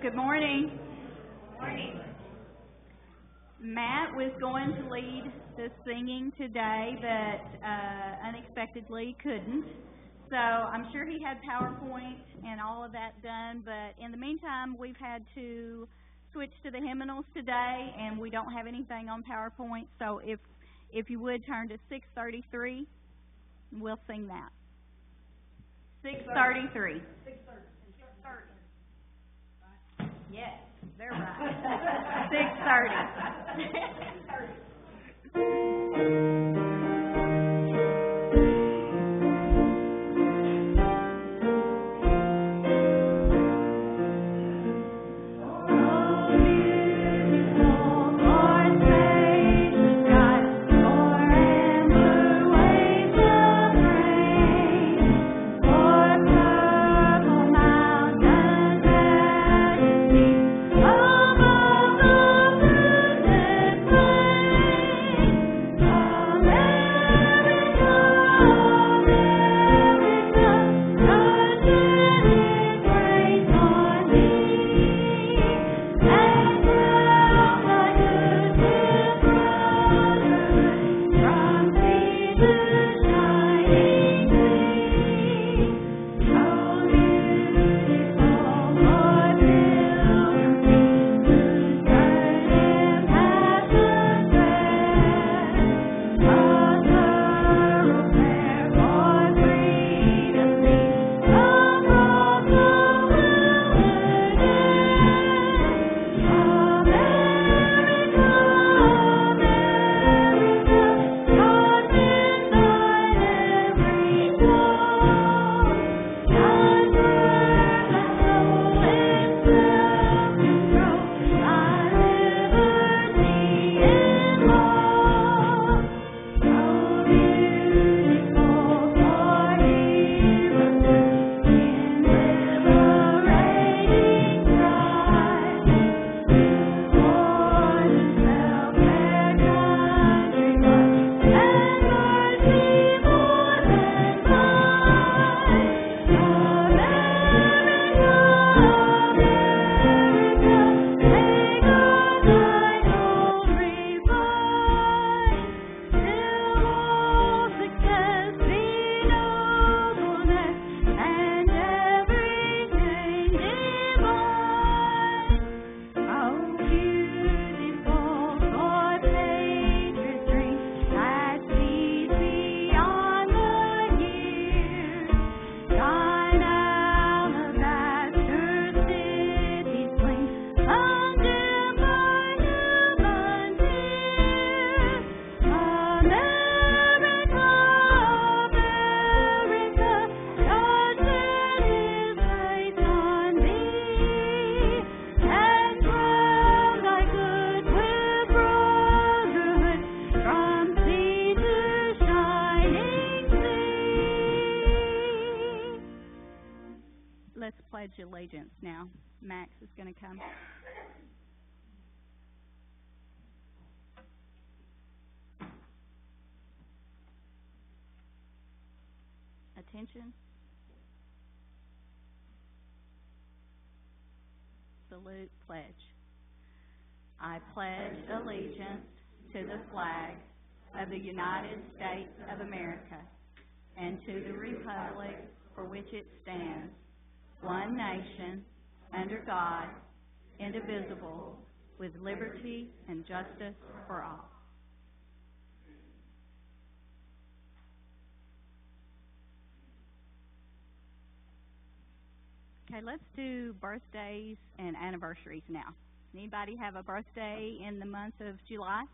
Good morning. Morning. Matt was going to lead the singing today, but unexpectedly couldn't. So I'm sure he had PowerPoint and all of that done, but in the meantime, we've had to switch to the hymnals today, and we don't have anything on PowerPoint. So if you would turn to 633, we'll sing that. 633. 630. Yes, they're right. 630. Allegiance now. Max is going to come. Attention. Salute, pledge. I pledge allegiance to the flag of the United States of America and to the republic for which it stands, one nation, under God, indivisible, with liberty and justice for all. Okay, let's do birthdays and anniversaries now. Anybody have a birthday in the month of July?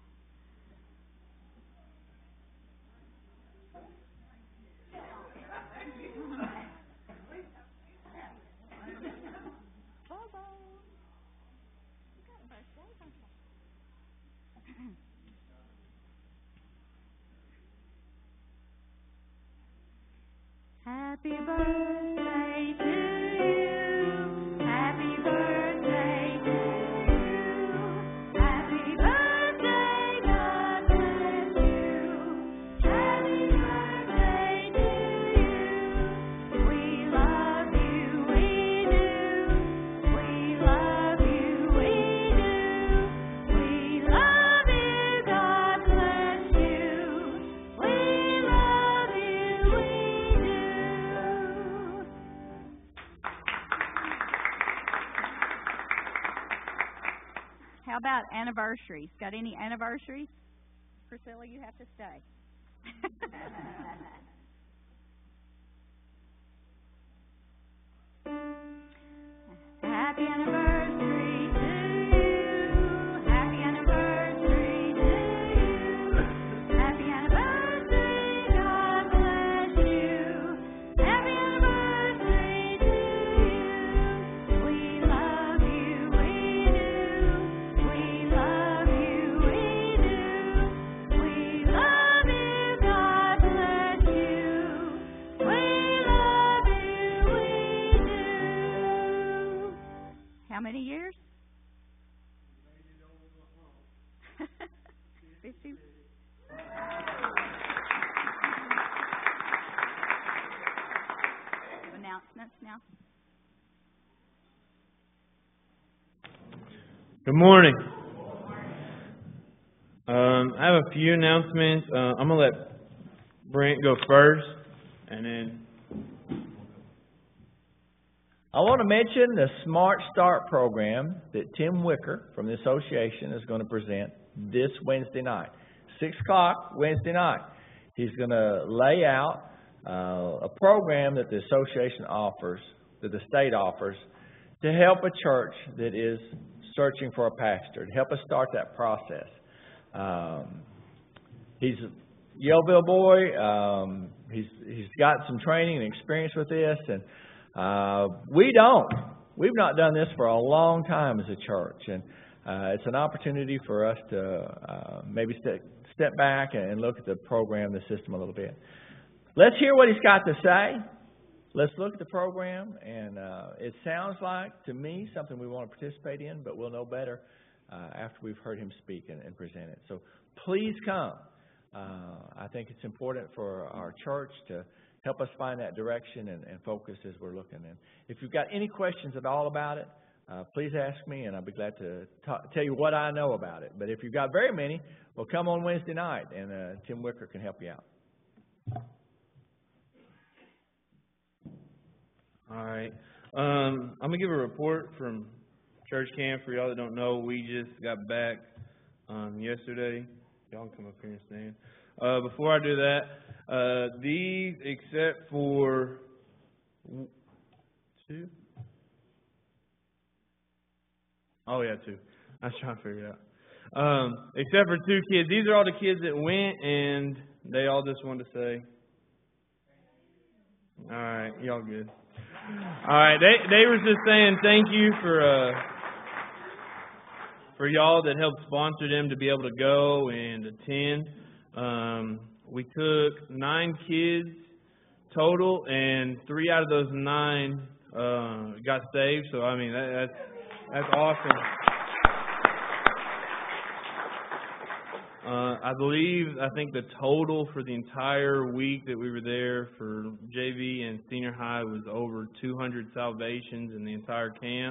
Happy birthday to you. Happy birthday to you. Happy birthday, God bless you. Happy birthday to you. We love you, we do. We love about anniversaries? Got any anniversaries? Priscilla, you have to stay. Happy anniversary to you. Happy anniversary to you. Happy anniversary, God bless you. Happy anniversary to you. We love you, we do. We love you, we do. We love you, God bless you. We love you, we do. How many years? 50. Announcements now. Good morning. I have a few announcements. I'm going to let Brent go first, and then I want to mention the Smart Start program that Tim Wicker from the association is going to present this Wednesday night. 6 o'clock Wednesday night. He's going to lay out a program that the association offers, that the state offers, to help a church that is searching for a pastor, to help us start that process. He's a Yellville boy. He's got some training and experience with this, and we've not done this for a long time as a church, and it's an opportunity for us to maybe step back and look at the program, the system a little bit. Let's hear what he's got to say. Let's look at the program, and it sounds like, to me, something we want to participate in, but we'll know better after we've heard him speak and present it. So please come. I think it's important for our church to help us find that direction and focus as we're looking. And if you've got any questions at all about it, please ask me, and I'll be glad to tell you what I know about it. But if you've got very many, well, come on Wednesday night, and Tim Wicker can help you out. all right. I'm going to give a report from church camp. For y'all that don't know, we just got back yesterday. Y'all can come up here and stand. Before I do that, these, except for 2. Oh, yeah, 2. I was trying to figure it out. Except for 2 kids. These are all the kids that went, and they all just wanted to say, all right, y'all good. All right, they were just saying thank you for y'all that helped sponsor them to be able to go and attend. We took 9 kids total, and 3 out of those 9 got saved. So I mean that's awesome. I think the total for the entire week that we were there for JV and senior high was over 200 salvations in the entire camp.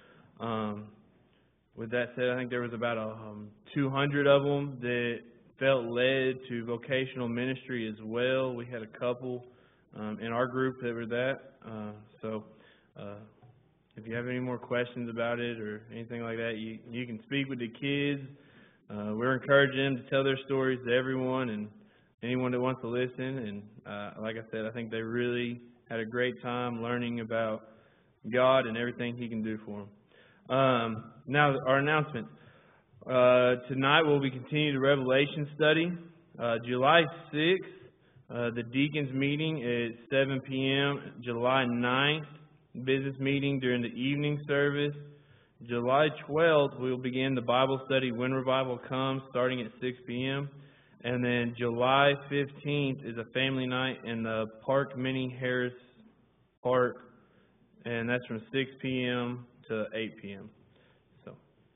With that said, I think there was about 200 of them that felt led to vocational ministry as well. We had a couple in our group that were that. So if you have any more questions about it or anything like that, you can speak with the kids. We're encouraging them to tell their stories to everyone and anyone that wants to listen. And like I said, I think they really had a great time learning about God and everything He can do for them. Now, our announcement. Tonight we'll be continuing the Revelation study. July 6th, the deacons meeting at 7 p.m. July 9th, business meeting during the evening service. July 12th, we'll begin the Bible study When Revival Comes, starting at 6 p.m. And then July 15th is a family night in the Park Mini Harris Park, and that's from 6 p.m. to 8 p.m. So,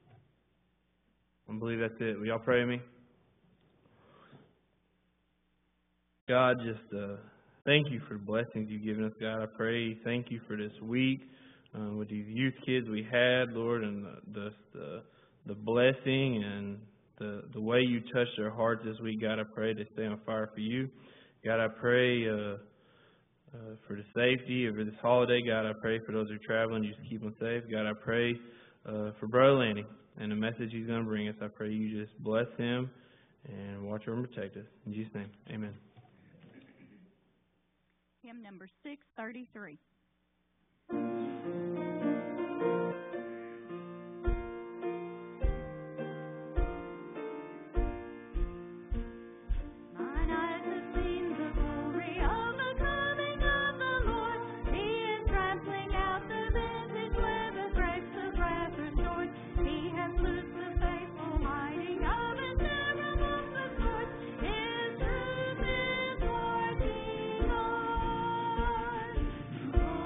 I believe that's it. Will y'all pray with me? God, just thank you for the blessings you've given us, God. I pray, thank you for this week. With these youth kids we had, Lord, and the blessing and the way you touched their hearts this week, God, I pray they stay on fire for you. God, I pray for the safety of this holiday. God, I pray for those who are traveling, you just keep them safe. God, I pray for Brother Lanny and the message he's going to bring us. I pray you just bless him and watch over and protect us. In Jesus' name, amen. Hymn number 633. Oh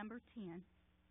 number 10.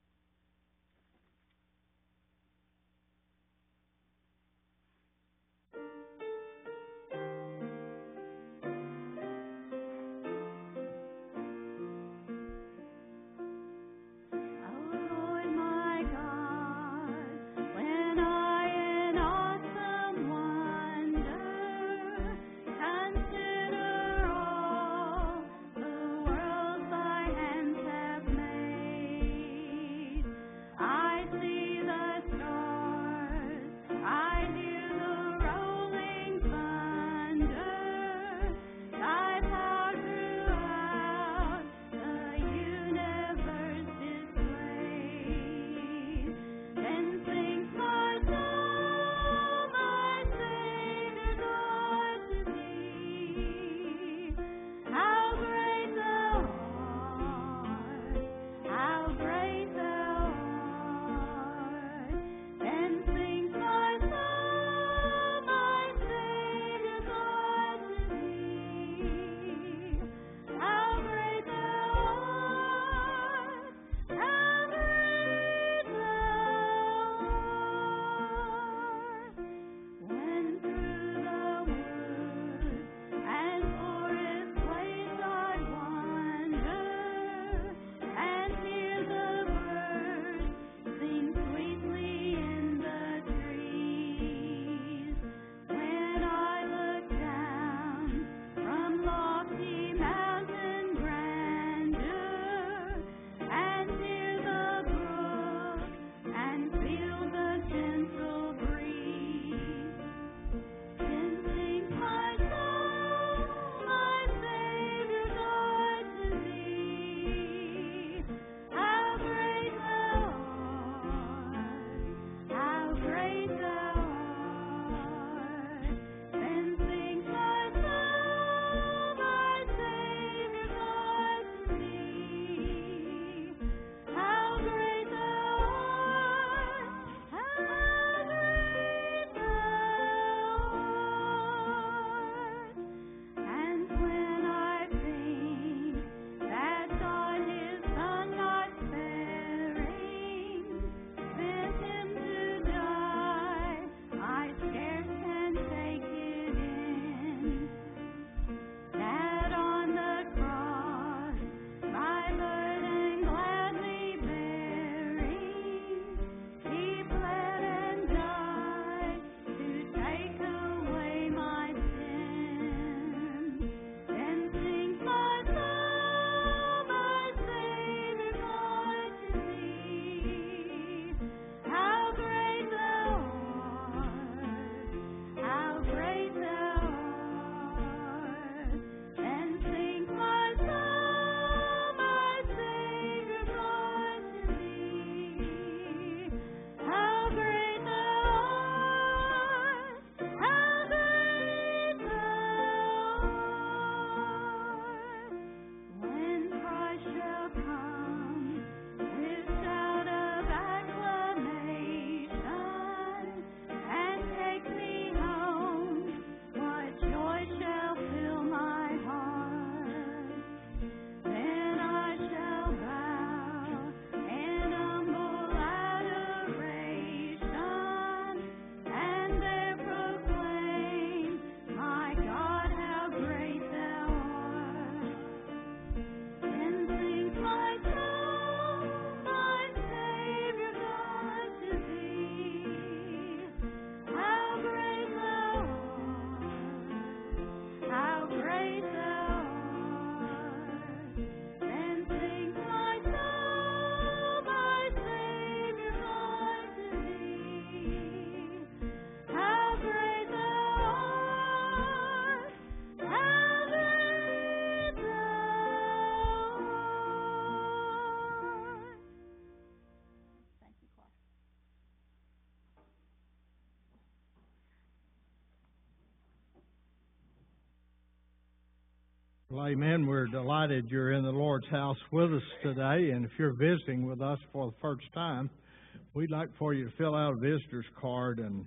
Well, amen. We're delighted you're in the Lord's house with us today. And if you're visiting with us for the first time, we'd like for you to fill out a visitor's card and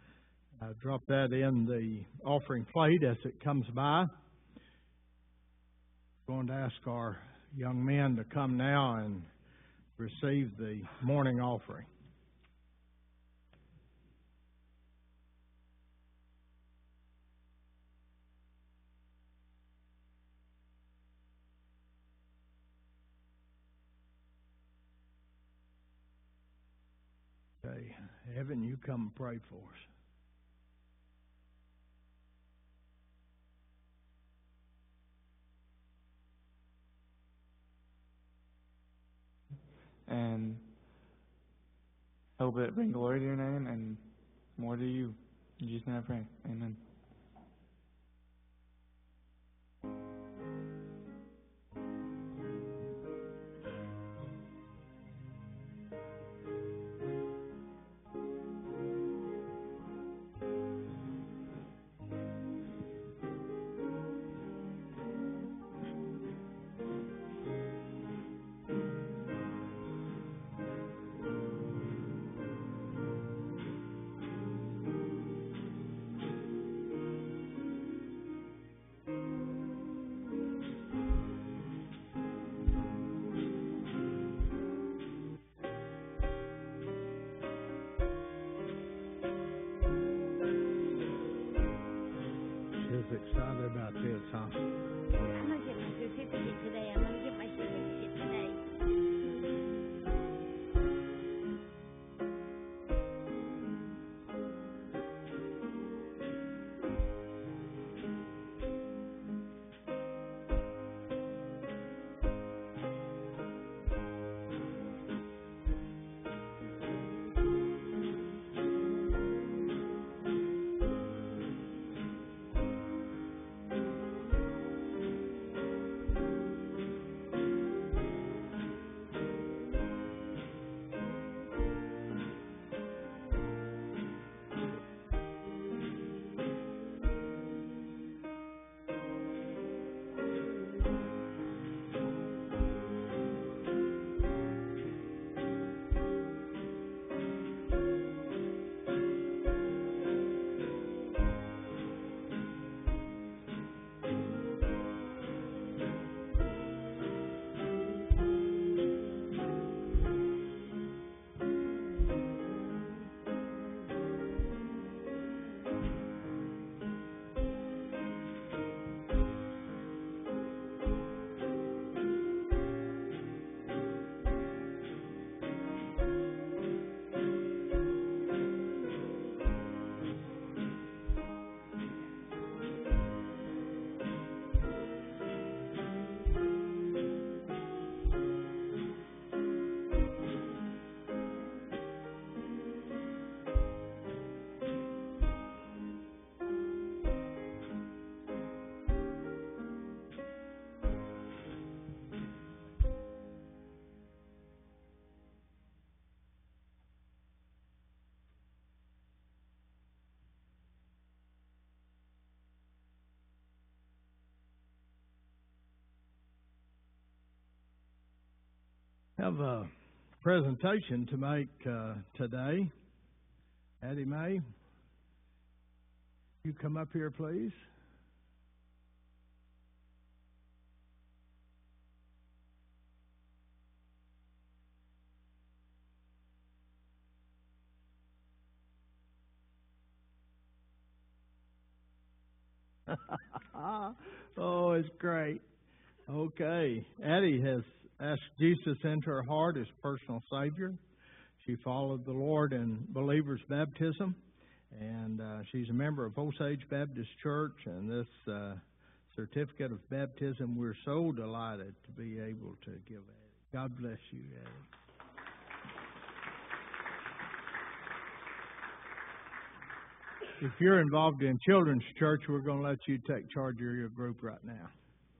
drop that in the offering plate as it comes by. Going to ask our young men to come now and receive the morning offering. Okay, Evan, you come and pray for us. And hope it bring glory to your name and more to you. In Jesus' name I pray. Amen. Excited about this, huh? I'm going to get my certificate today. I'm going to get my certificate today. Have a presentation to make today. Addie Mae, you come up here, please. Oh, it's great. Okay. Addie has asked Jesus into her heart as personal Savior. She followed the Lord in believer's baptism, and she's a member of Osage Baptist Church, and this certificate of baptism, we're so delighted to be able to give Addie. God bless you, Addie. If you're involved in children's church, we're going to let you take charge of your group right now.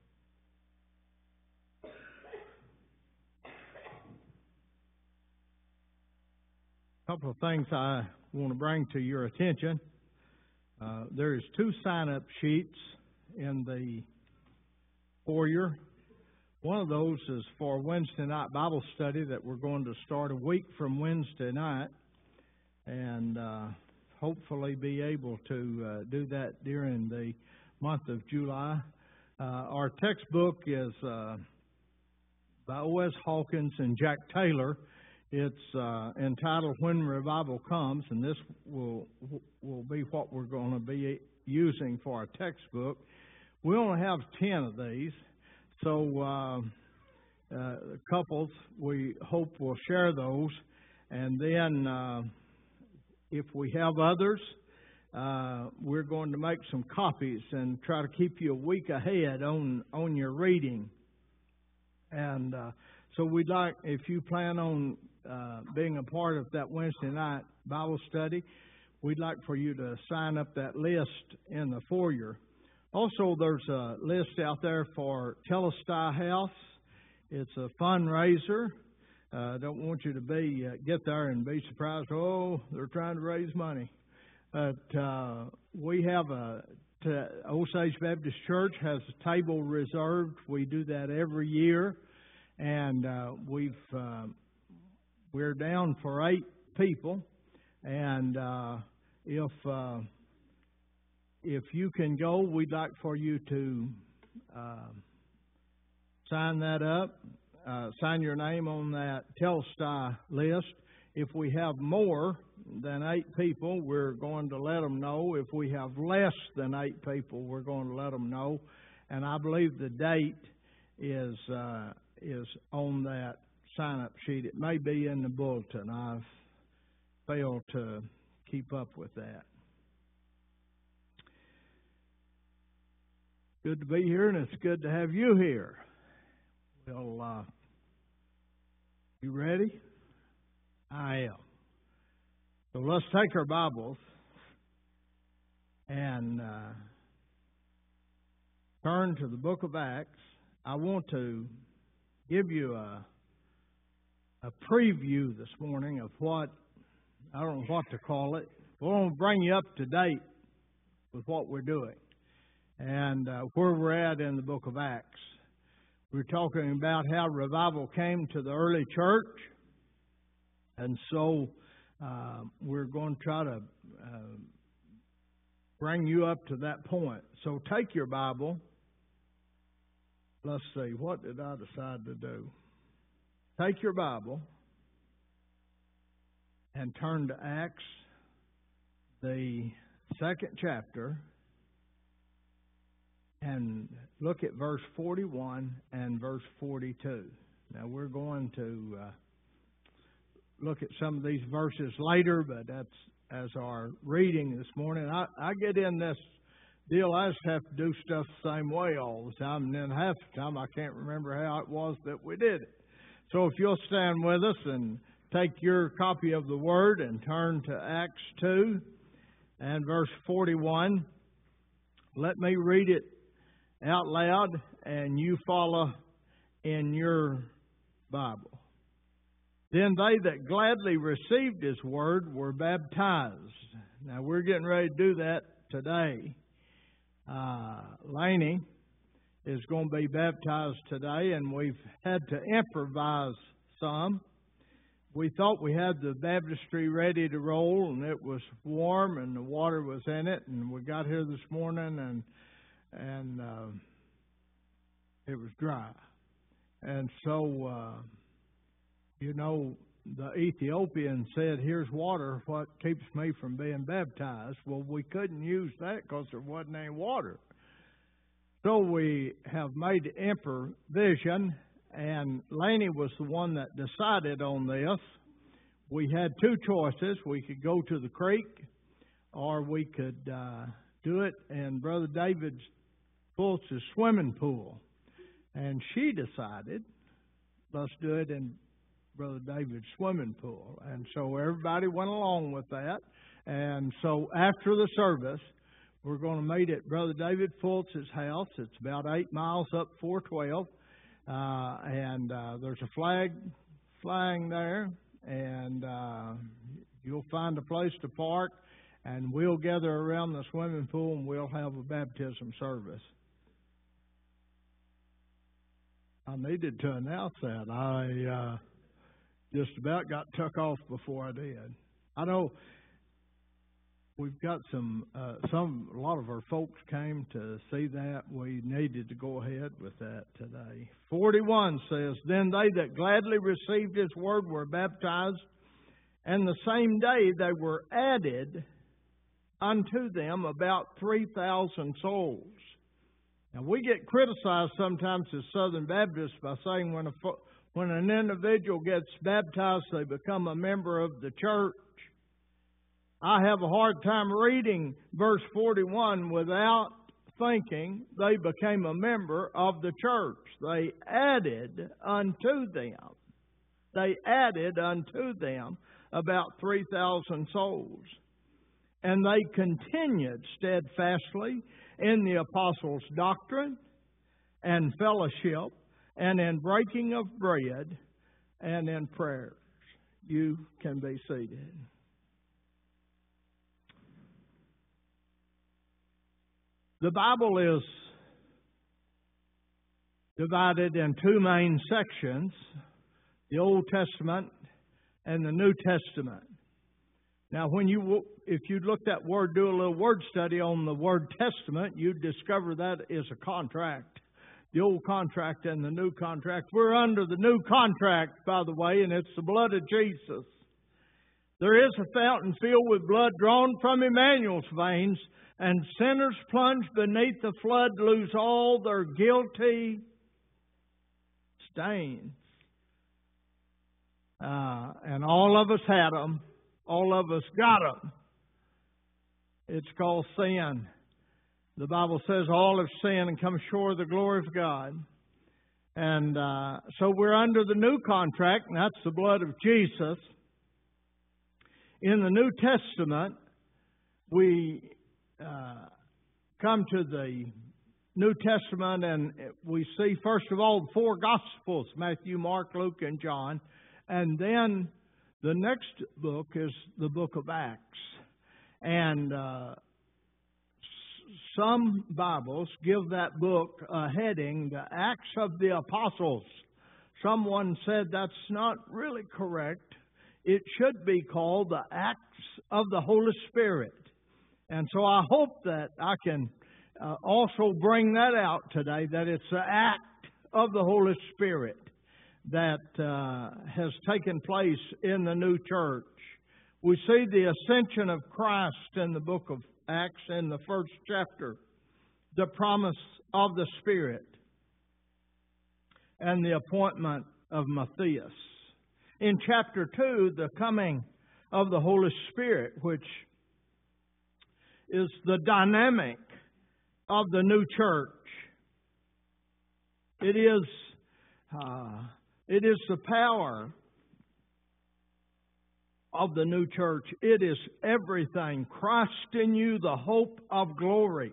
A couple of things I want to bring to your attention. There's 2 sign-up sheets in the foyer. One of those is for Wednesday night Bible study that we're going to start a week from Wednesday night, and hopefully be able to do that during the month of July. Our textbook is by O.S. Hawkins and Jack Taylor. It's entitled When Revival Comes, and this will be what we're going to be using for our textbook. We only have 10 of these, so couples, we hope will share those. And then if we have others, we're going to make some copies and try to keep you a week ahead on your reading. And so we'd like, if you plan on being a part of that Wednesday night Bible study, we'd like for you to sign up that list in the foyer. Also, there's a list out there for Telestai House. It's a fundraiser. Don't want you to get there and be surprised, oh, they're trying to raise money. But we have Osage Baptist Church has a table reserved. We do that every year. And we're down for 8 people. And if you can go, we'd like for you to sign that up. Sign your name on that Telestai list. If we have more than 8 people, we're going to let them know. If we have less than 8 people, we're going to let them know. And I believe the date is on that sign-up sheet. It may be in the bulletin. I've failed to keep up with that. Good to be here, and it's good to have you here. Well, you ready? I am. So let's take our Bibles and turn to the book of Acts. I want to give you a preview this morning of what, I don't know what to call it. We're going to bring you up to date with what we're doing and where we're at in the book of Acts. We're talking about how revival came to the early church, and so we're going to try to bring you up to that point. So take your Bible. Let's see, what did I decide to do? Take your Bible and turn to Acts, the 2nd chapter, and look at verse 41 and verse 42. Now, we're going to look at some of these verses later, but that's as our reading this morning. I get in this deal, I just have to do stuff the same way all the time, and then half the time I can't remember how it was that we did it. So if you'll stand with us and take your copy of the Word and turn to Acts 2 and verse 41, let me read it out loud, and you follow in your Bible. Then they that gladly received His word were baptized. Now, we're getting ready to do that today. Laney is going to be baptized today, and we've had to improvise some. We thought we had the baptistry ready to roll, and it was warm, and the water was in it, and we got here this morning, and it was dry. And so, the Ethiopian said, here's water, what keeps me from being baptized? Well, we couldn't use that because there wasn't any water. So we have made improvision, and Laney was the one that decided on this. We had 2 choices. We could go to the creek, or we could do it in Brother David Fultz's swimming pool. And she decided, let's do it in Brother David's swimming pool. And so everybody went along with that. And so after the service, we're going to meet at Brother David Fultz's house. It's about 8 miles up 412. And there's a flag flying there. And you'll find a place to park. And we'll gather around the swimming pool and we'll have a baptism service. I needed to announce that. I just about got took off before I did. I know we've got a lot of our folks came to see that. We needed to go ahead with that today. 41 says, Then they that gladly received His word were baptized, and the same day they were added unto them about 3,000 souls. Now, we get criticized sometimes as Southern Baptists by saying when an individual gets baptized, they become a member of the church. I have a hard time reading verse 41 without thinking they became a member of the church. They added unto them. They added unto them about 3,000 souls. And they continued steadfastly in the apostles' doctrine and fellowship and in breaking of bread and in prayers. You can be seated. The Bible is divided in two main sections, the Old Testament and the New Testament. Now, if you look that word, do a little word study on the word testament, you'd discover that is a contract. The old contract and the new contract. We're under the new contract, by the way, and it's the blood of Jesus. There is a fountain filled with blood drawn from Emmanuel's veins, and sinners plunged beneath the flood lose all their guilty stains. And all of us had them. All of us got them. It's called sin. The Bible says all have sinned and come short of the glory of God. And so we're under the new contract, and that's the blood of Jesus. In the New Testament, we come to the New Testament and we see, first of all, the four Gospels, Matthew, Mark, Luke, and John. And then the next book is the book of Acts. And some Bibles give that book a heading, the Acts of the Apostles. Someone said that's not really correct. It should be called the Acts of the Holy Spirit. And so I hope that I can also bring that out today, that it's the act of the Holy Spirit that has taken place in the new church. We see the ascension of Christ in the book of Acts in the first chapter, the promise of the Spirit, and the appointment of Matthias. In chapter 2, the coming of the Holy Spirit, which is the dynamic of the new church. It is the power of the new church. It is everything. Christ in you, the hope of glory.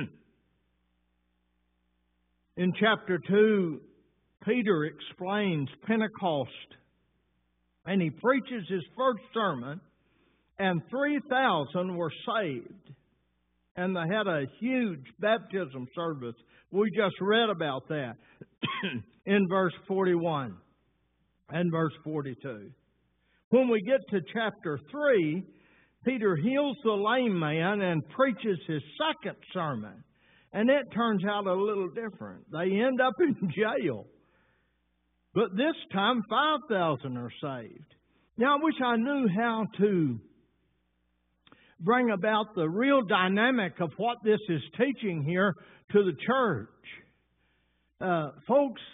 In chapter 2, Peter explains Pentecost. And he preaches his first sermon, and 3,000 were saved. And they had a huge baptism service. We just read about that in verse 41 and verse 42. When we get to chapter 3, Peter heals the lame man and preaches his second sermon. And it turns out a little different. They end up in jail. But this time, 5,000 are saved. Now, I wish I knew how to bring about the real dynamic of what this is teaching here to the church. Folks,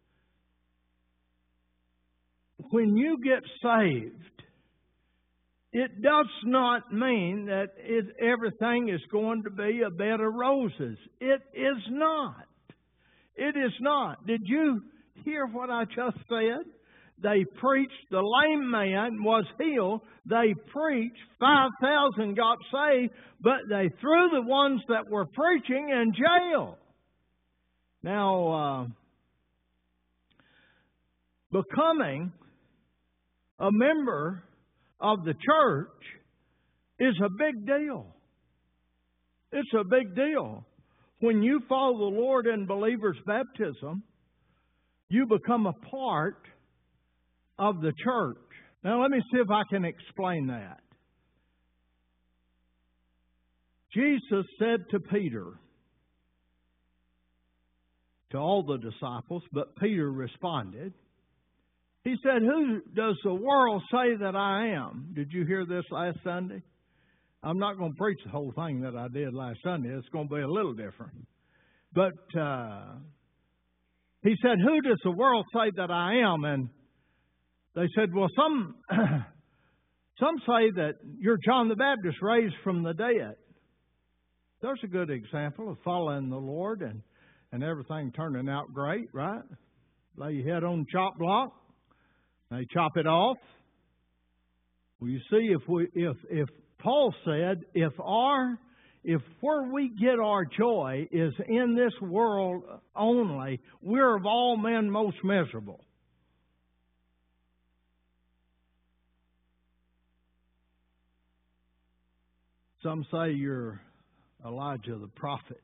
when you get saved, it does not mean that everything is going to be a bed of roses. It is not. It is not. Did you hear what I just said? They preached, the lame man was healed. They preached, 5,000 got saved, but they threw the ones that were preaching in jail. Now, becoming a member of the church is a big deal. It's a big deal. When you follow the Lord in believer's baptism, you become a part of the church. Now, let me see if I can explain that. Jesus said to Peter, to all the disciples, but Peter responded, he said, "Who does the world say that I am?" Did you hear this last Sunday? I'm not going to preach the whole thing that I did last Sunday. It's going to be a little different. But he said, "Who does the world say that I am?" And they said, "Well, some say that you're John the Baptist raised from the dead." There's a good example of following the Lord and everything turning out great, right? Lay your head on the chop block. They chop it off. Well, you see, if Paul said, if where we get our joy is in this world only, we're of all men most miserable. Some say you're Elijah the prophet.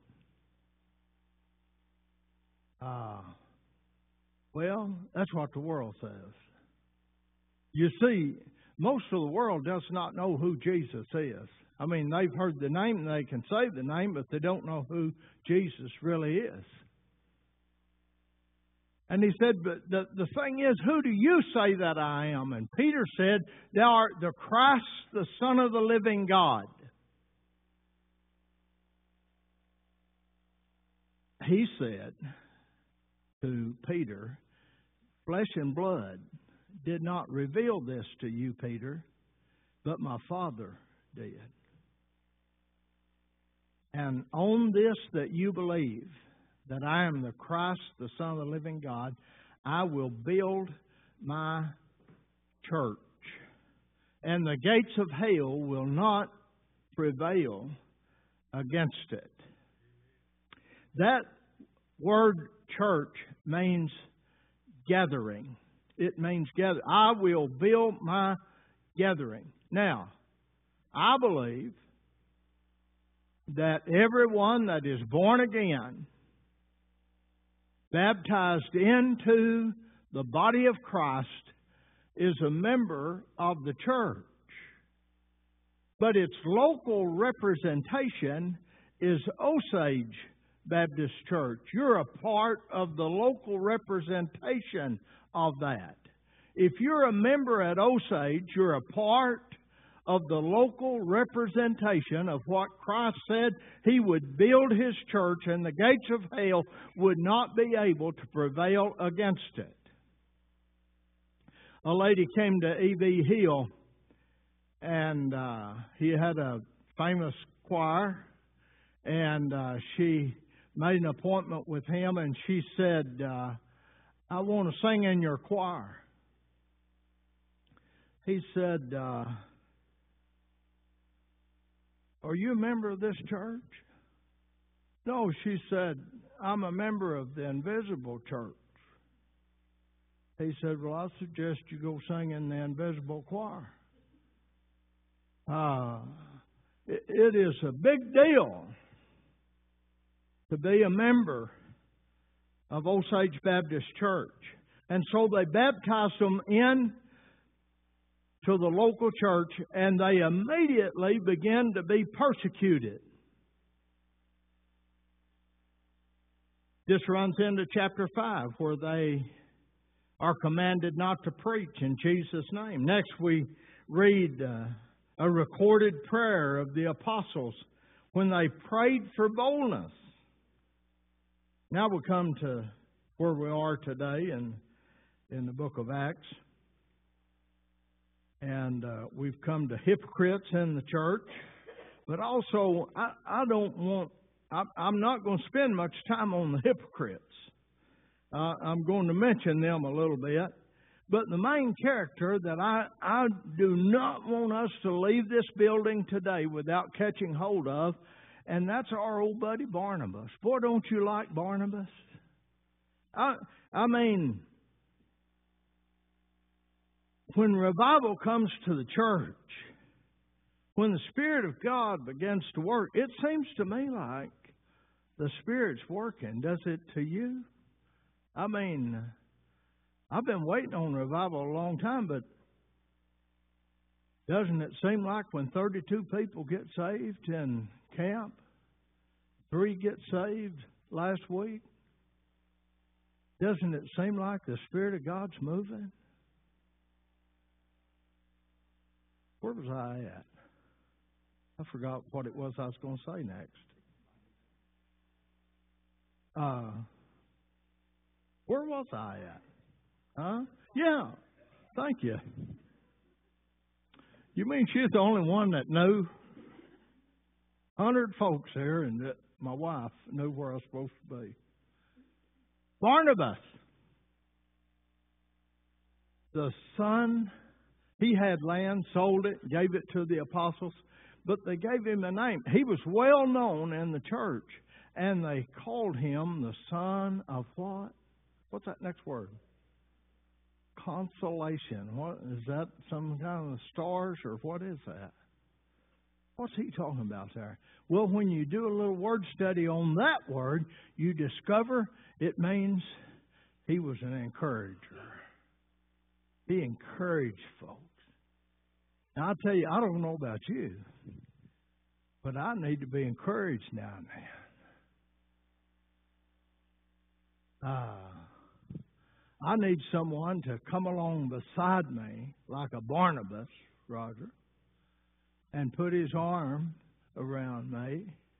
Well, that's what the world says. You see, most of the world does not know who Jesus is. I mean, they've heard the name and they can say the name, but they don't know who Jesus really is. And he said, but the thing is, who do you say that I am? And Peter said, "Thou art the Christ, the Son of the living God." He said to Peter, "Flesh and blood did not reveal this to you, Peter, but my Father did. And on this that you believe, that I am the Christ, the Son of the living God, I will build my church, and the gates of hell will not prevail against it." That word church means gathering. It means gather. I will build my gathering. Now, I believe that everyone that is born again, baptized into the body of Christ, is a member of the church. But its local representation is Osage Baptist Church. You're a part of the local representation of that. If you're a member at Osage, you're a part of the local representation of what Christ said He would build His church, and the gates of hell would not be able to prevail against it. A lady came to E.B. Hill, and he had a famous choir, and she made an appointment with him, and she said, "I want to sing in your choir." He said, "Are you a member of this church?" "No," she said, "I'm a member of the Invisible Church." He said, "Well, I suggest you go sing in the Invisible Choir." It is a big deal to be a member of Osage Baptist Church. And so they baptized them in to the local church, and they immediately began to be persecuted. This runs into chapter 5, where they are commanded not to preach in Jesus' name. Next, we read a recorded prayer of the apostles when they prayed for boldness. Now we come to where we are today in the book of Acts. And we've come to hypocrites in the church. But also, I'm not going to spend much time on the hypocrites. I'm going to mention them a little bit. But the main character that I do not want us to leave this building today without catching hold of, and that's our old buddy Barnabas. Boy, don't you like Barnabas? I mean, when revival comes to the church, when the Spirit of God begins to work, it seems to me like the Spirit's working. Does it to you? I mean, I've been waiting on revival a long time, but doesn't it seem like when 32 people get saved in camp. 3 get saved last week. Doesn't it seem like the Spirit of God's moving? Where was I at? I forgot what it was I was going to say next. Where was I at? Huh? Yeah. Thank you. You mean she's the only one that knew? 100 folks here, and that my wife knew where I was supposed to be. Barnabas, the son, he had land, sold it, gave it to the apostles, but they gave him a name. He was well known in the church, and they called him the son of what? What's that next word? Consolation. What is that? Some kind of stars, or what is that? What's he talking about there? Well, when you do a little word study on that word, you discover it means he was an encourager. He encouraged folks. Now, I'll tell you, I don't know about you, but I need to be encouraged now and then. I need someone to come along beside me, like a Barnabas, Roger, and put his arm around me,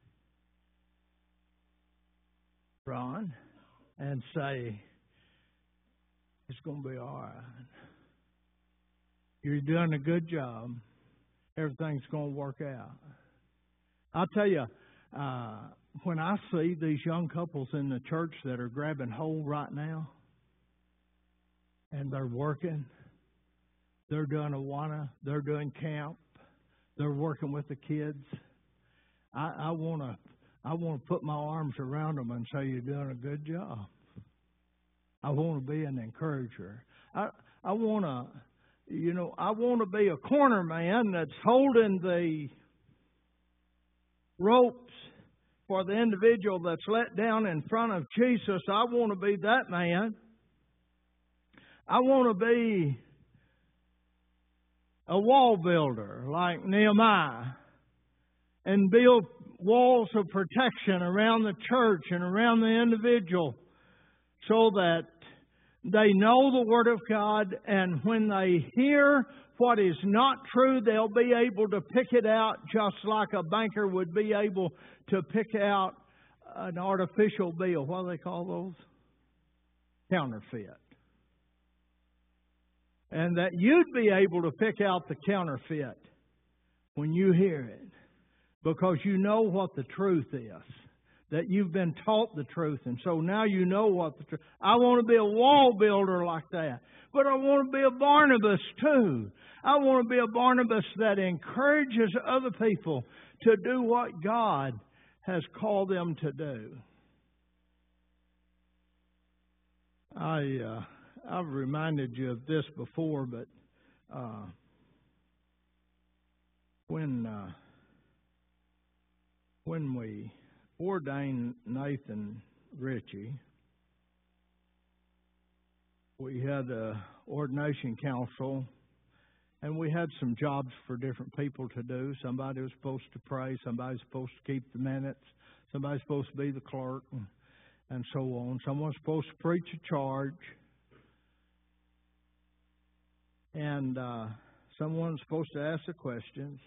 Ron, and say, it's going to be all right. You're doing a good job. Everything's going to work out. I'll tell you, when I see these young couples in the church that are grabbing hold right now, and they're working, they're doing Awana, they're doing camp, they're working with the kids, I want to put my arms around them and say, you're doing a good job. I want to be an encourager. I want to be a corner man that's holding the ropes for the individual that's let down in front of Jesus. I want to be that man. I want to be a wall builder like Nehemiah and build walls of protection around the church and around the individual so that they know the Word of God, and when they hear what is not true, they'll be able to pick it out just like a banker would be able to pick out an artificial bill. What do they call those? Counterfeit. And that you'd be able to pick out the counterfeit when you hear it, because you know what the truth is, that you've been taught the truth, and so now you know what the truth. I want to be a wall builder like that, but I want to be a Barnabas too. I want to be a Barnabas that encourages other people to do what God has called them to do. I've reminded you of this before, but when we ordained Nathan Ritchie, we had an ordination council, and we had some jobs for different people to do. Somebody was supposed to pray, somebody was supposed to keep the minutes, somebody was supposed to be the clerk, and so on. Someone was supposed to preach a charge, and someone was supposed to ask the questions.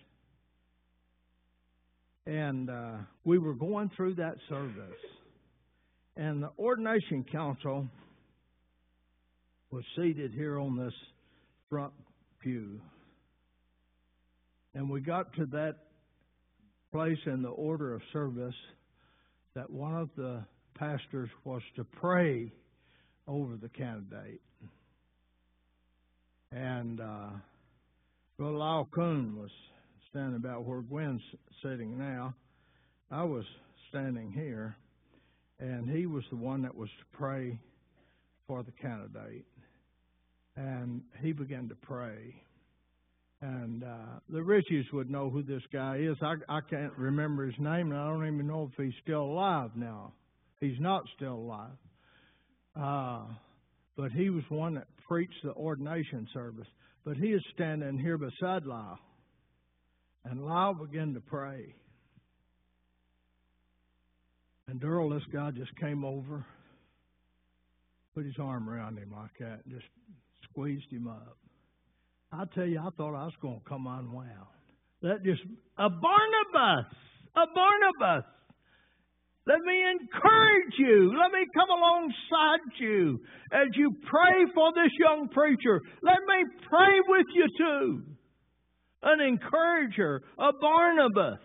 And we were going through that service, and the ordination council was seated here on this front pew. And we got to that place in the order of service that one of the pastors was to pray over the candidate. And Brother Lyle Kuhn was standing about where Gwen's sitting now. I was standing here, and he was the one that was to pray for the candidate. And he began to pray. And the Richies would know who this guy is. I can't remember his name, and I don't even know if he's still alive now. He's not still alive. But he was one that preached the ordination service. But he is standing here beside Lyle. And Lyle began to pray. And Darrell, this guy just came over, put his arm around him like that, and just squeezed him up. I tell you, I thought I was going to come unwound. That just, a Barnabas! Let me encourage you. Let me come alongside you as you pray for this young preacher. Let me pray with you too. An encourager, a Barnabas.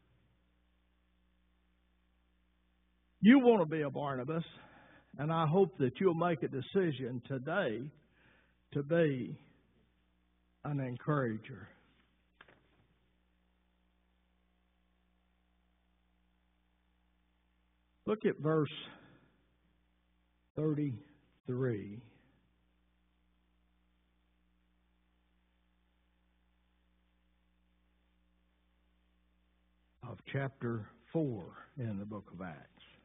You want to be a Barnabas, and I hope that you'll make a decision today to be an encourager. Look at verse 33. Of chapter 4 in the book of Acts.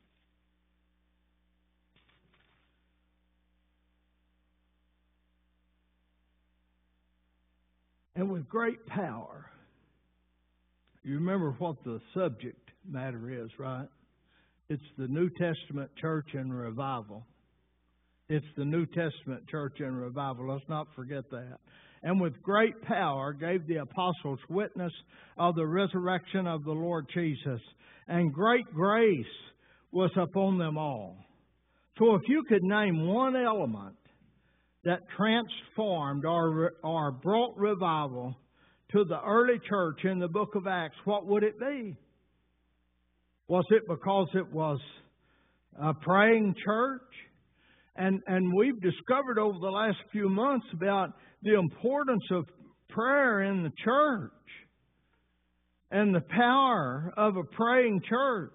And with great power. You remember what the subject matter is, right? It's the New Testament church and revival. It's the New Testament church and revival. Let's not forget that. And with great power gave the apostles witness of the resurrection of the Lord Jesus. And great grace was upon them all. So if you could name one element that transformed or brought revival to the early church in the book of Acts, what would it be? Was it because it was a praying church? And we've discovered over the last few months about the importance of prayer in the church and the power of a praying church.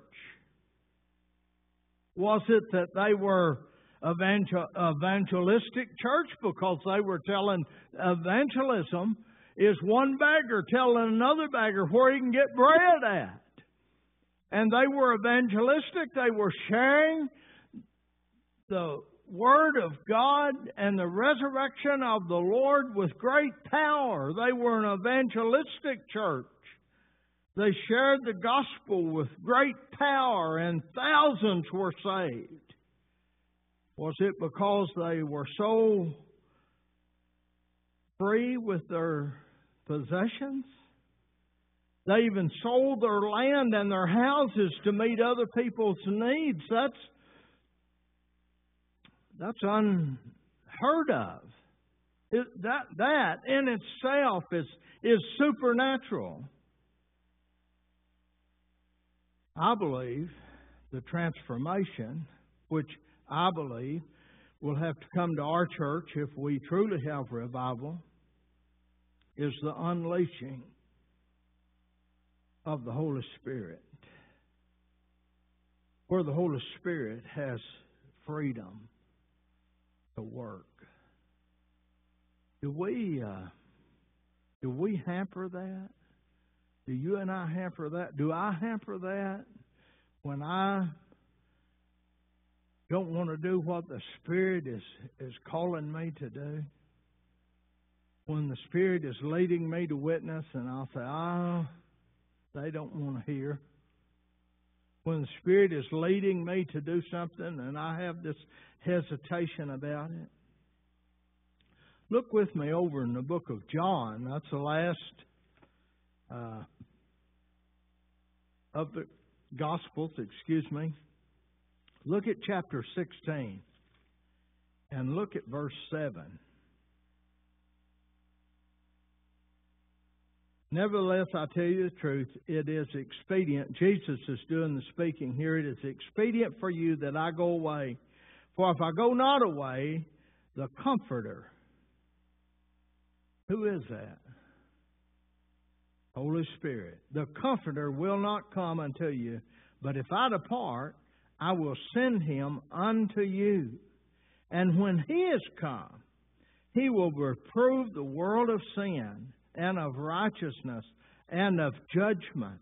Was it that they were evangelistic church because they were telling evangelism is one beggar telling another beggar where he can get bread at? And they were evangelistic. They were sharing the Word of God and the resurrection of the Lord with great power. They were an evangelistic church. They shared the gospel with great power, and thousands were saved. Was it because they were so free with their possessions? They even sold their land and their houses to meet other people's needs. That's unheard of. That in itself is supernatural. I believe the transformation, which I believe will have to come to our church if we truly have revival, is the unleashing of the Holy Spirit. Where the Holy Spirit has freedom to work. Do we hamper that? Do you and I hamper that? Do I hamper that when I don't want to do what the Spirit is calling me to do? When the Spirit is leading me to witness and I'll say, they don't want to hear. When the Spirit is leading me to do something and I have this hesitation about it. Look with me over in the book of John. That's the last of the Gospels, Look at chapter 16 and look at verse 7. Nevertheless, I tell you the truth, it is expedient. Jesus is doing the speaking here. It is expedient for you that I go away. For if I go not away, the Comforter. Who is that? Holy Spirit. The Comforter will not come unto you. But if I depart, I will send him unto you. And when he is come, he will reprove the world of sin, and of righteousness, and of judgment.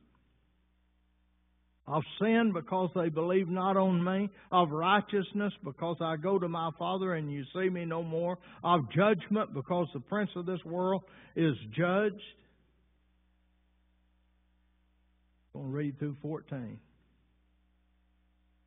Of sin, because they believe not on me. Of righteousness, because I go to my Father and you see me no more. Of judgment, because the prince of this world is judged. I'm going to read through 14.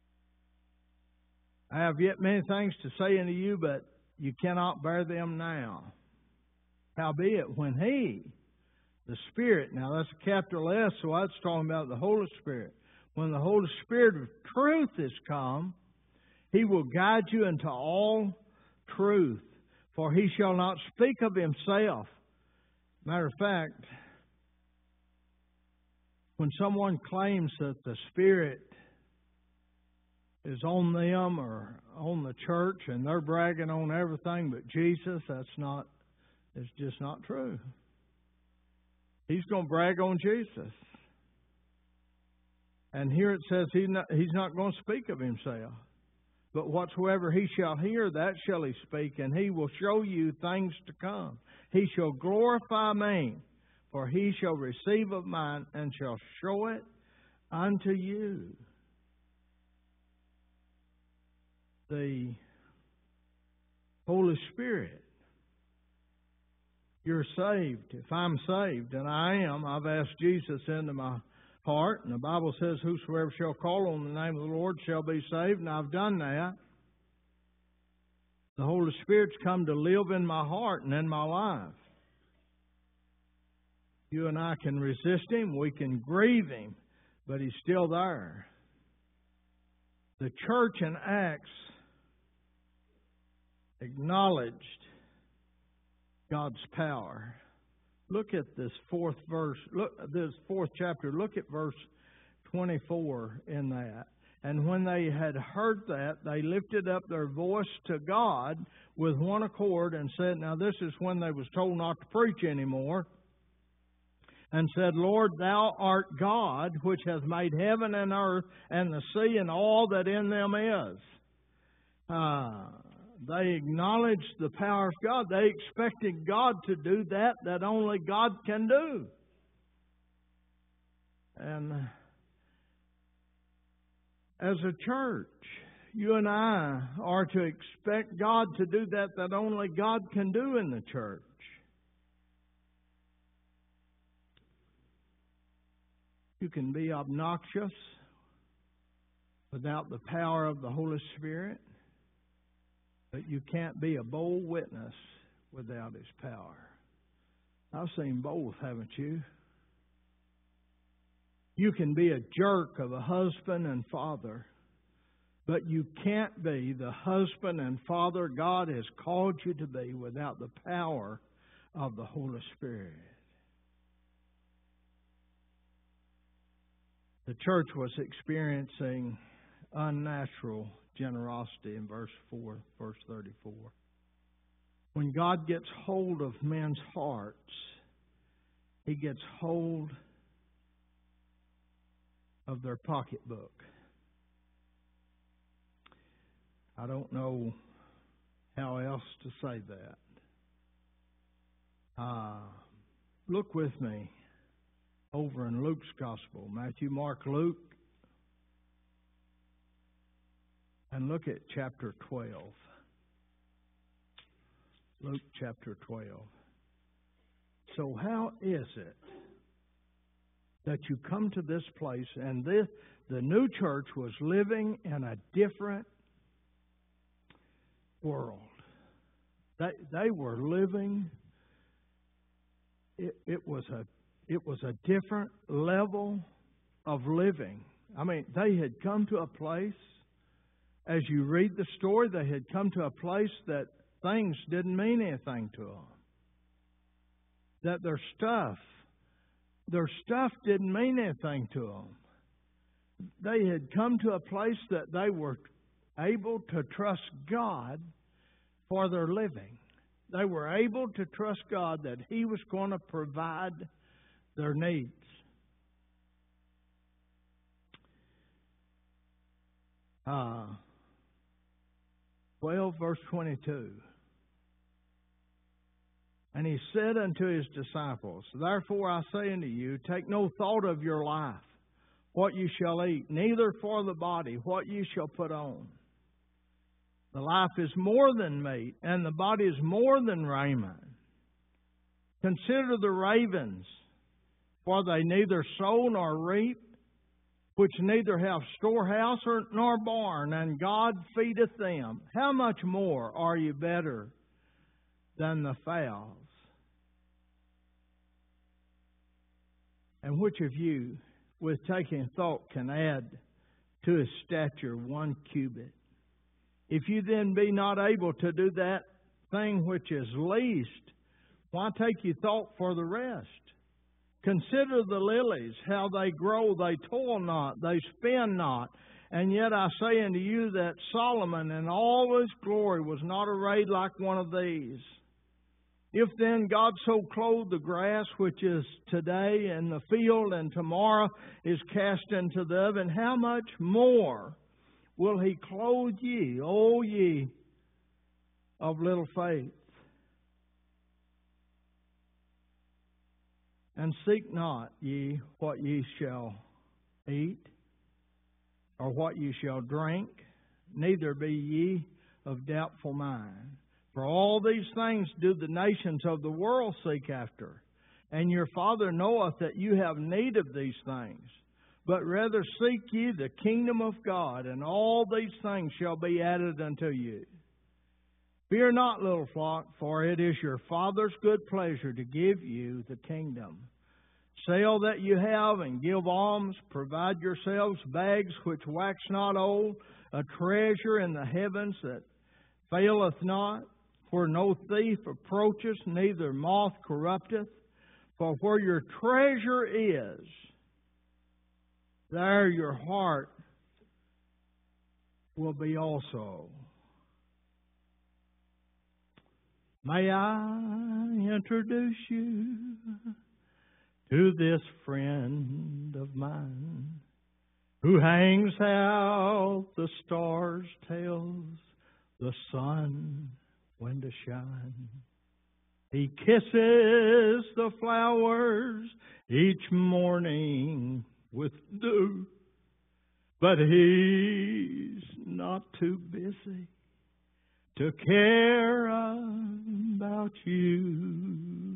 I have yet many things to say unto you, but you cannot bear them now. Howbeit, when He, the Spirit, now that's a capital S, so that's talking about the Holy Spirit. When the Holy Spirit of truth is come, He will guide you into all truth, for He shall not speak of Himself. Matter of fact, when someone claims that the Spirit is on them or on the church and they're bragging on everything but Jesus, it's just not true. He's going to brag on Jesus. And here it says he's not going to speak of Himself. But whatsoever He shall hear, that shall He speak, and He will show you things to come. He shall glorify me, for He shall receive of mine, and shall show it unto you. The Holy Spirit. You're saved. If I'm saved, and I am, I've asked Jesus into my heart, and the Bible says, whosoever shall call on the name of the Lord shall be saved, and I've done that. The Holy Spirit's come to live in my heart and in my life. You and I can resist Him, we can grieve Him, but He's still there. The church in Acts acknowledged God's power. Look at this fourth verse. Look, this fourth chapter. Look at verse 24 in that. And when they had heard that, they lifted up their voice to God with one accord and said, now this is when they was told not to preach anymore, and said, Lord, Thou art God, which has made heaven and earth and the sea and all that in them is. They acknowledged the power of God. They expected God to do that only God can do. And as a church, you and I are to expect God to do that only God can do in the church. You can be obnoxious without the power of the Holy Spirit. But you can't be a bold witness without His power. I've seen both, haven't you? You can be a jerk of a husband and father, but you can't be the husband and father God has called you to be without the power of the Holy Spirit. The church was experiencing unnatural generosity in verse 34. When God gets hold of men's hearts, He gets hold of their pocketbook. I don't know how else to say that. Look with me over in Luke's Gospel, Matthew, Mark, Luke, and look at chapter 12. Luke chapter 12. So how is it that you come to this place and the new church was living in a different world? They were living, it was a different level of living. I mean, they had come to a place, as you read the story, they had come to a place that things didn't mean anything to them. That their stuff didn't mean anything to them. They had come to a place that they were able to trust God for their living. They were able to trust God that He was going to provide their needs. 12 verse 22. And He said unto His disciples, Therefore I say unto you, take no thought of your life, what you shall eat, neither for the body, what you shall put on. The life is more than meat, and the body is more than raiment. Consider the ravens, for they neither sow nor reap, which neither have storehouse nor barn, and God feedeth them. How much more are you better than the fowls? And which of you, with taking thought, can add to his stature 1 cubit? If you then be not able to do that thing which is least, why take you thought for the rest? Consider the lilies, how they grow, they toil not, they spin not. And yet I say unto you that Solomon in all his glory was not arrayed like one of these. If then God so clothe the grass which is today in the field and tomorrow is cast into the oven, how much more will He clothe ye, O ye of little faith? And seek not ye what ye shall eat, or what ye shall drink, neither be ye of doubtful mind. For all these things do the nations of the world seek after, and your Father knoweth that you have need of these things. But rather seek ye the kingdom of God, and all these things shall be added unto you. Fear not, little flock, for it is your Father's good pleasure to give you the kingdom. Sell that you have, and give alms. Provide yourselves bags which wax not old, a treasure in the heavens that faileth not, where no thief approacheth, neither moth corrupteth. For where your treasure is, there your heart will be also. May I introduce you to this friend of mine, who hangs out the stars, tells the sun when to shine. He kisses the flowers each morning with dew, but he's not too busy to care about you.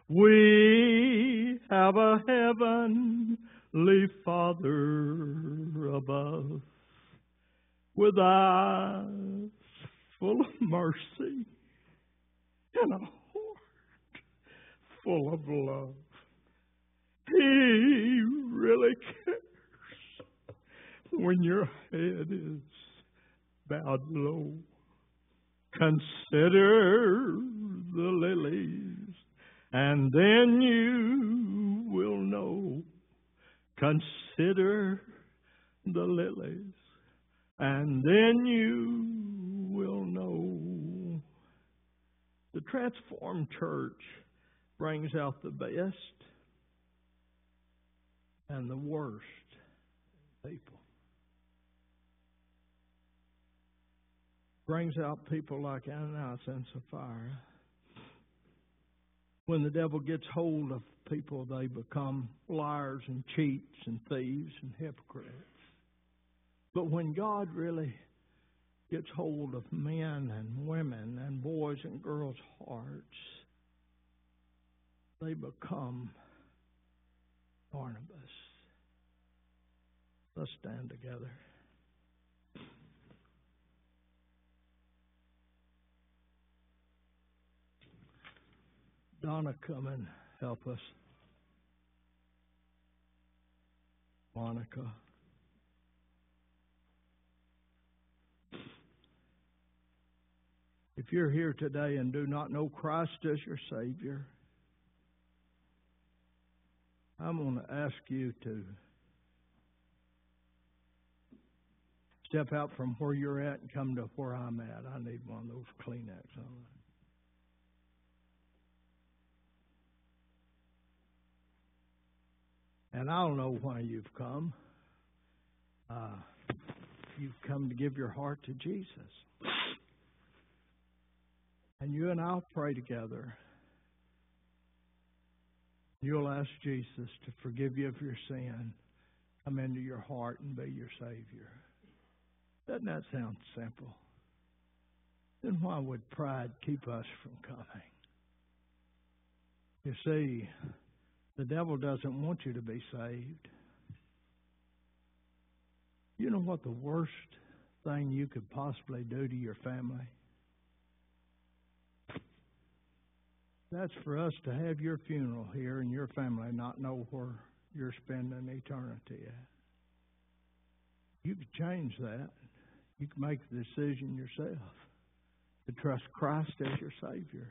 We have a heavenly Father above, with eyes full of mercy and a heart full of love. He really cares when your head is bowed low. Consider the lilies, and then you will know. Consider the lilies, and then you will know. The Transformed Church brings out the best and the worst in people. Brings out people like Ananias and Sapphira. When the devil gets hold of people, they become liars and cheats and thieves and hypocrites. But when God really gets hold of men and women and boys and girls' hearts, they become Barnabas. Let's stand together. Donna, come and help us. Monica. If you're here today and do not know Christ as your Savior, I'm going to ask you to step out from where you're at and come to where I'm at. I need one of those Kleenex on. And I don't know why you've come. You've come to give your heart to Jesus. And you and I'll pray together. You'll ask Jesus to forgive you of your sin, come into your heart and be your Savior. Doesn't that sound simple? Then why would pride keep us from coming? You see, the devil doesn't want you to be saved. You know what the worst thing you could possibly do to your family? That's for us to have your funeral here and your family not know where you're spending eternity at. You could change that. You can make the decision yourself to trust Christ as your Savior.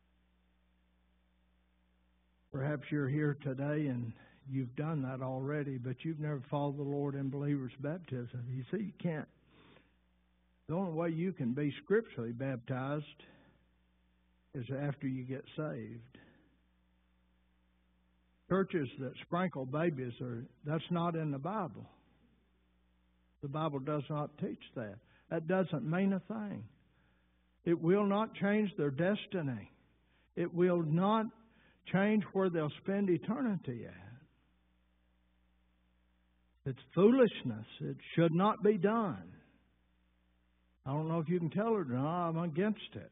Perhaps you're here today and you've done that already, but you've never followed the Lord in believer's baptism. You see, you can't. The only way you can be scripturally baptized is after you get saved. Churches that sprinkle babies, that's not in the Bible. The Bible does not teach that. That doesn't mean a thing. It will not change their destiny. It will not change where they'll spend eternity at. It's foolishness. It should not be done. I don't know if you can tell her, no, I'm against it.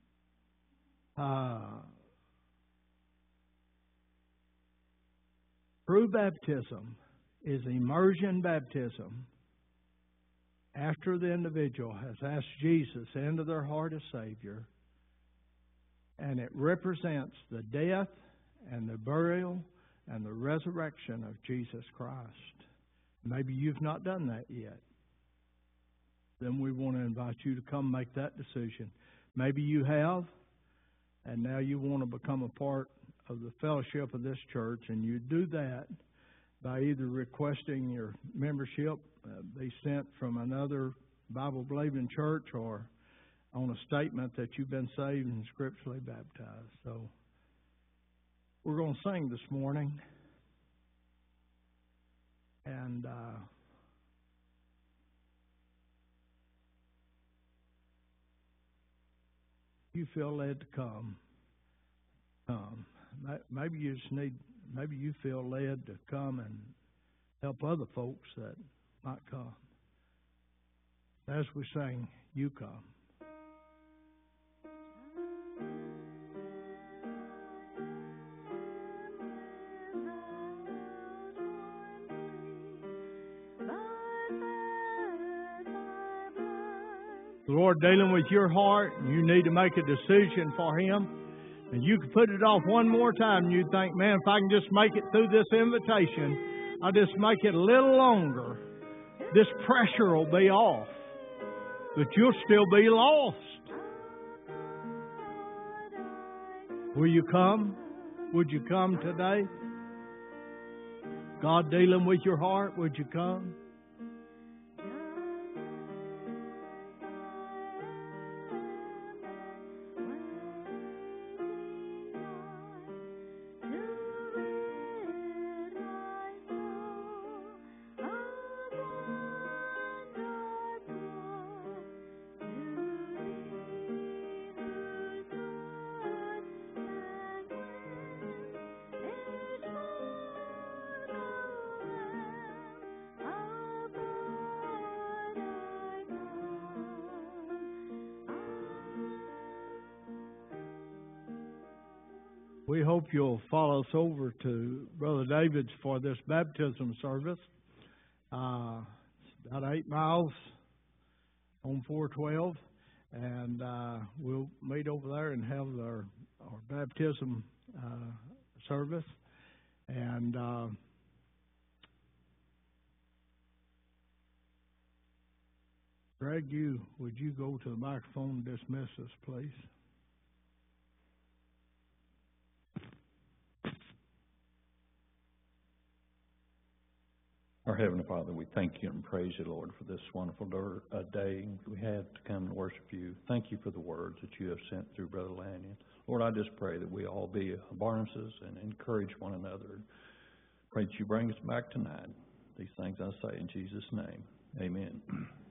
True baptism is immersion baptism after the individual has asked Jesus into their heart as Savior, and it represents the death and the burial and the resurrection of Jesus Christ. Maybe you've not done that yet. Then we want to invite you to come make that decision. Maybe you have, and now you want to become a part of the fellowship of this church, and you do that by either requesting your membership be sent from another Bible-believing church or on a statement that you've been saved and scripturally baptized. So we're going to sing this morning. And you feel led to come. Maybe you just need. Maybe you feel led to come and help other folks that might come. As we sing, you come. The Lord dealing with your heart, and you need to make a decision for Him. And you can put it off one more time, and you think, man, if I can just make it through this invitation, I'll just make it a little longer. This pressure will be off. But you'll still be lost. Will you come? Would you come today? God dealing with your heart, would you come? We hope you'll follow us over to Brother David's for this baptism service. It's about 8 miles on 412, and we'll meet over there and have our baptism service. And Greg, would you go to the microphone and dismiss us, please? Our Heavenly Father, we thank you and praise you, Lord, for this wonderful day we have to come and worship you. Thank you for the words that you have sent through Brother Lanyon. Lord, I just pray that we all be Barnabases and encourage one another. Pray that you bring us back tonight. These things I say in Jesus' name. Amen.